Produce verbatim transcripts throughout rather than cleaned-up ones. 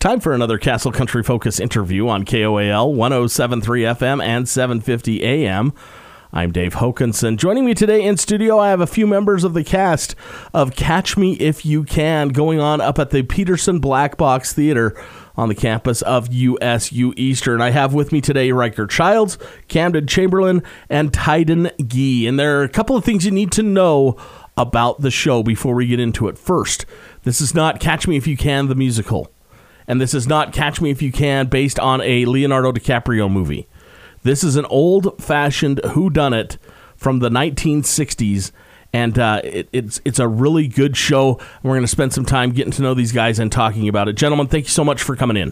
Time for another Castle Country Focus interview on K O A L one oh seven point three F M and seven fifty A M. I'm Dave Hokanson. Joining me today in studio, I have a few members of the cast of Catch Me If You Can going on up at the Peterson Black Box Theater on the campus of U S U Eastern. I have with me today Riker Childs, Camden Chamberlain, and Tyden Gee. And there are a couple of things you need to know about the show before we get into it. First, this is not Catch Me If You Can, the musical. And this is not Catch Me If You Can based on a Leonardo DiCaprio movie. This is an old-fashioned whodunit from the nineteen sixties, and uh, it, it's it's a really good show. We're going to spend some time getting to know these guys and talking about it. Gentlemen, thank you so much for coming in.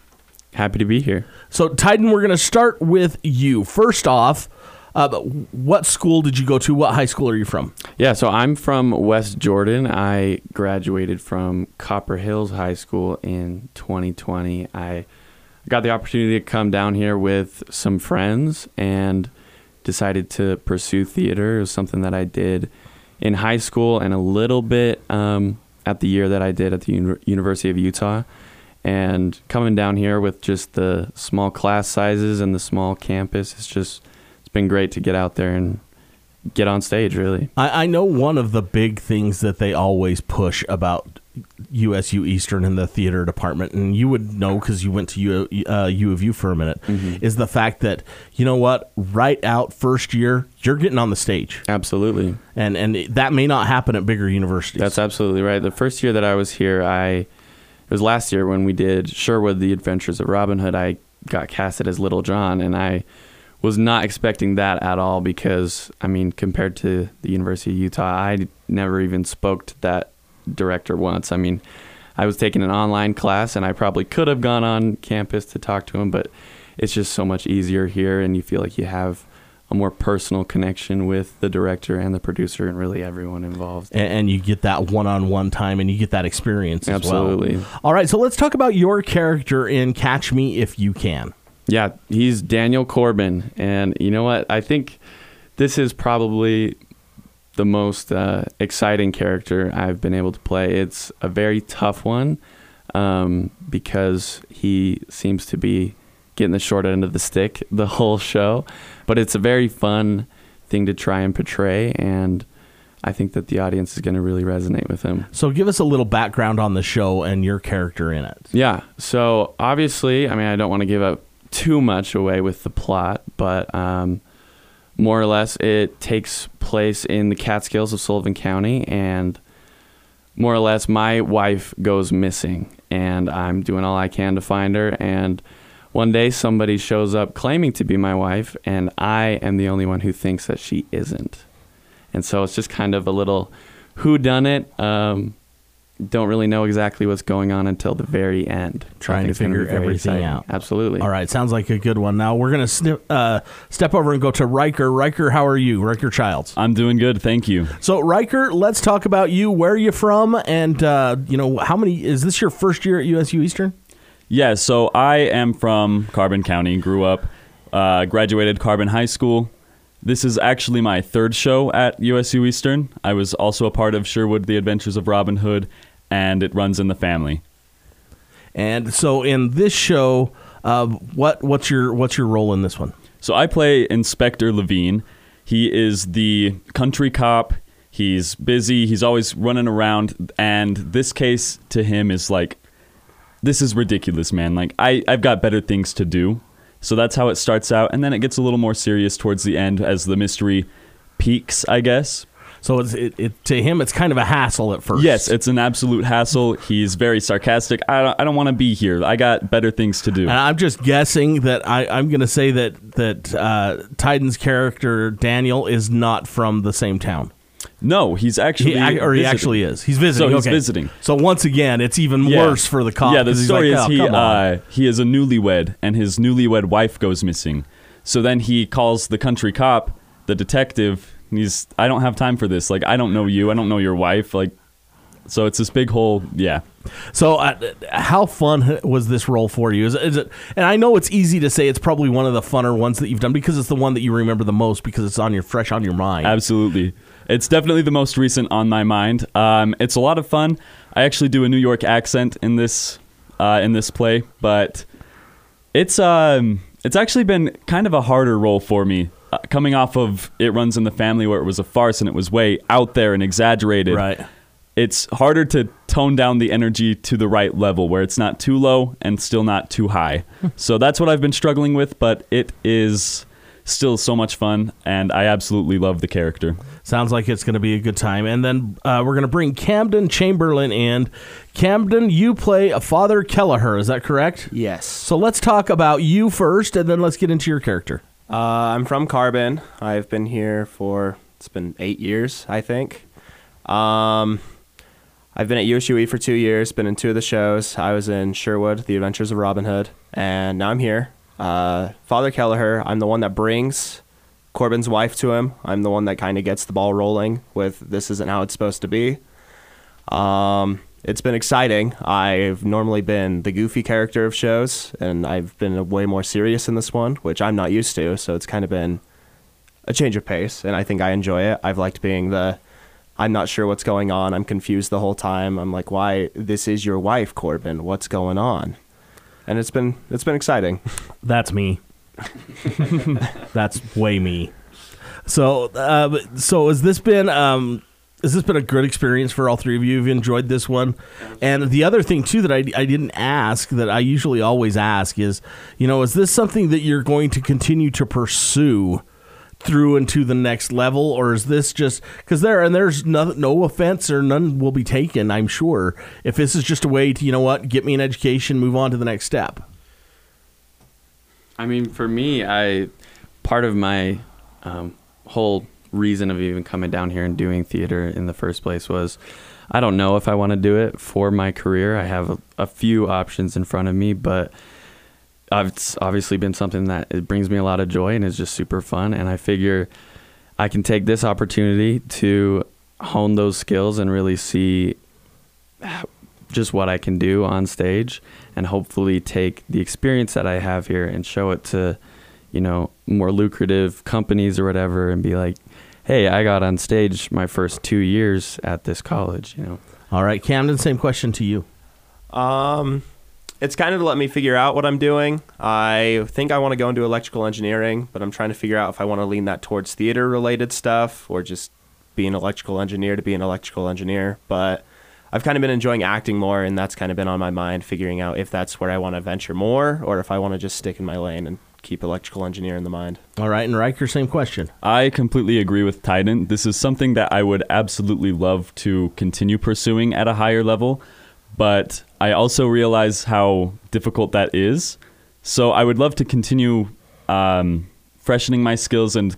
Happy to be here. So, Tyden, we're going to start with you. First off, uh, what school did you go to? What high school are you from? Yeah, so I'm from West Jordan. I graduated from Copper Hills High School in twenty twenty. I got the opportunity to come down here with some friends and decided to pursue theater. It was something that I did in high school and a little bit um, at the year that I did at the Uni- University of Utah. And coming down here with just the small class sizes and the small campus, it's just it's been great to get out there and get on stage, really. I, I know one of the big things that they always push about U S U Eastern in the theater department, and you would know because you went to U, uh, U of U for a minute, mm-hmm. is the fact that, you know what, right out first year, you're getting on the stage. Absolutely. And and that may not happen at bigger universities. That's absolutely right. The first year that I was here, I it was last year when we did Sherwood, The Adventures of Robin Hood. I got casted as Little John, and I was not expecting that at all because, I mean, compared to the University of Utah, I never even spoke to that director once. I mean, I was taking an online class and I probably could have gone on campus to talk to him, but it's just so much easier here, and you feel like you have a more personal connection with the director and the producer and really everyone involved. And, and you get that one-on-one time and you get that experience as Absolutely. well. All right, so let's talk about your character in Catch Me If You Can. Yeah, he's Daniel Corbin, and you know what? I think this is probably the most uh, exciting character I've been able to play. It's a very tough one um, because he seems to be getting the short end of the stick the whole show, but it's a very fun thing to try and portray, and I think that the audience is going to really resonate with him. So give us a little background on the show and your character in it. Yeah, so obviously, I mean, I don't want to give up too much away with the plot, but um, more or less it takes place in the Catskills of Sullivan County, and more or less my wife goes missing, and I'm doing all I can to find her, and one day somebody shows up claiming to be my wife, and I am the only one who thinks that she isn't. And so it's just kind of a little whodunit. Um, don't really know exactly what's going on until the very end. Trying to figure everything exciting. out. Absolutely. All right, sounds like a good one. Now we're going to snip, uh, step over and go to Riker. Riker, how are you? Riker Childs. I'm doing good, thank you. So Riker, let's talk about you. Where are you from? And, uh, you know, how many, is this your first year at U S U Eastern? Yeah, so I am from Carbon County, grew up, uh, graduated Carbon High School. This is actually my third show at U S U Eastern. I was also a part of Sherwood, The Adventures of Robin Hood, and it runs in the family. And so in this show, uh, what what's your what's your role in this one? So I play Inspector Levine. He is the country cop. He's busy. He's always running around. And this case to him is like, this is ridiculous, man. Like, I, I've got better things to do. So that's how it starts out. And then it gets a little more serious towards the end as the mystery peaks, I guess. So it's, it, it, to him, it's kind of a hassle at first. Yes, it's an absolute hassle. He's very sarcastic. I don't, I don't want to be here. I got better things to do. And I'm just guessing that I, I'm going to say that that uh, Tyden's character, Daniel, is not from the same town. No, he's actually... He, or he visiting. actually is. He's visiting. So he's okay. visiting. So once again, it's even yeah. worse for the cop. Yeah, the story like, is oh, he uh, he is a newlywed, and his newlywed wife goes missing. So then he calls the country cop, the detective, and he's, I don't have time for this. Like, I don't know you. I don't know your wife. Like, so it's this big whole, yeah. So uh, how fun was this role for you? Is, is it? And I know it's easy to say it's probably one of the funner ones that you've done because it's the one that you remember the most because it's on your fresh on your mind. Absolutely. It's definitely the most recent on my mind. Um, it's a lot of fun. I actually do a New York accent in this uh, in this play, but it's um it's actually been kind of a harder role for me. Uh, coming off of It Runs in the Family, where it was a farce and it was way out there and exaggerated. Right. It's harder to tone down the energy to the right level, where it's not too low and still not too high. So that's what I've been struggling with, but it is still so much fun, and I absolutely love the character. Sounds like it's going to be a good time. And then uh, we're going to bring Camden Chamberlain in. Camden, you play a Father Kelleher, is that correct? Yes. So let's talk about you first, and then let's get into your character. Uh, I'm from Carbon. I've been here for, it's been eight years, I think. Um, I've been at U S U E for two years, been in two of the shows. I was in Sherwood, The Adventures of Robin Hood, and now I'm here. Uh, Father Kelleher, I'm the one that brings Corbin's wife to him. I'm the one that kind of gets the ball rolling with this isn't how it's supposed to be. Um... It's been exciting. I've normally been the goofy character of shows, and I've been way more serious in this one, which I'm not used to, so it's kind of been a change of pace, and I think I enjoy it. I've liked being the, I'm not sure what's going on, I'm confused the whole time, I'm like, why, this is your wife, Corbin, what's going on? And it's been it's been exciting. That's me. That's way me. So, uh, so has this been... Um, Has this been a good experience for all three of you? Have you enjoyed this one? And the other thing, too, that I, I didn't ask, that I usually always ask is, you know, is this something that you're going to continue to pursue through into the next level? Or is this just, because there, and there's no, no offense or none will be taken, I'm sure, if this is just a way to, you know what, get me an education, move on to the next step. I mean, for me, I part of my um, whole reason of even coming down here and doing theater in the first place was I don't know if I want to do it for my career. I have a, a few options in front of me, but it's obviously been something that it brings me a lot of joy and is just super fun. And I figure I can take this opportunity to hone those skills and really see just what I can do on stage, and hopefully take the experience that I have here and show it to, you know, more lucrative companies or whatever, and be like, hey, I got on stage my first two years at this college, you know. All right, Camden, same question to you. Um, it's kind of to let me figure out what I'm doing. I think I want to go into electrical engineering, but I'm trying to figure out if I want to lean that towards theater-related stuff or just be an electrical engineer to be an electrical engineer. But I've kind of been enjoying acting more, and that's kind of been on my mind, figuring out if that's where I want to venture more or if I want to just stick in my lane and keep electrical engineer in the mind. All right, and Riker, same question. I completely agree with Tyden. This is something that I would absolutely love to continue pursuing at a higher level, but I also realize how difficult that is. So I would love to continue um, freshening my skills and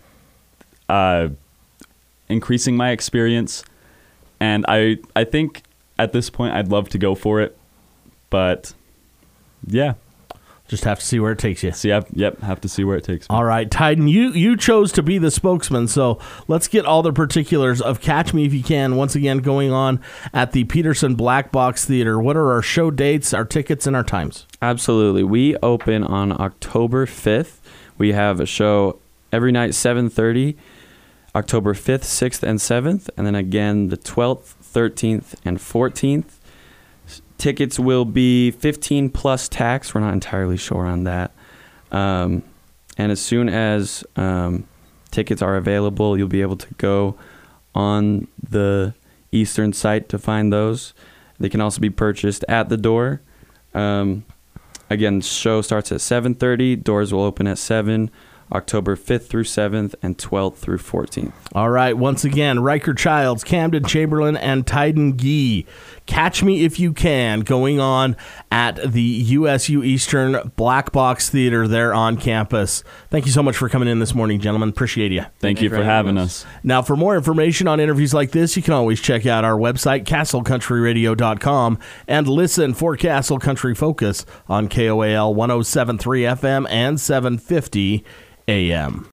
uh, increasing my experience. And I, I think at this point I'd love to go for it, but yeah. Just have to see where it takes you. See, I've, yep, have to see where it takes me. All right, Tyden, you, you chose to be the spokesman, so let's get all the particulars of Catch Me If You Can, once again going on at the Peterson Black Box Theater. What are our show dates, our tickets, and our times? Absolutely. We open on October fifth. We have a show every night, seven thirty, October fifth, sixth, and seventh, and then again the twelfth, thirteenth, and fourteenth. Tickets will be fifteen plus tax. We're not entirely sure on that. Um, and as soon as um, tickets are available, you'll be able to go on the Eastern site to find those. They can also be purchased at the door. Um, again, the show starts at seven thirty. Doors will open at seven. October fifth through seventh and twelfth through fourteenth. All right, once again, Riker Childs, Camden Chamberlain, and Tyden Gee. Catch Me If You Can, going on at the U S U Eastern Black Box Theater there on campus. Thank you so much for coming in this morning, gentlemen. Appreciate you. Thank, Thank you for having us. us. Now, for more information on interviews like this, you can always check out our website, castle country radio dot com, and listen for Castle Country Focus on K O A L one oh seven point three F M and seven fifty A M.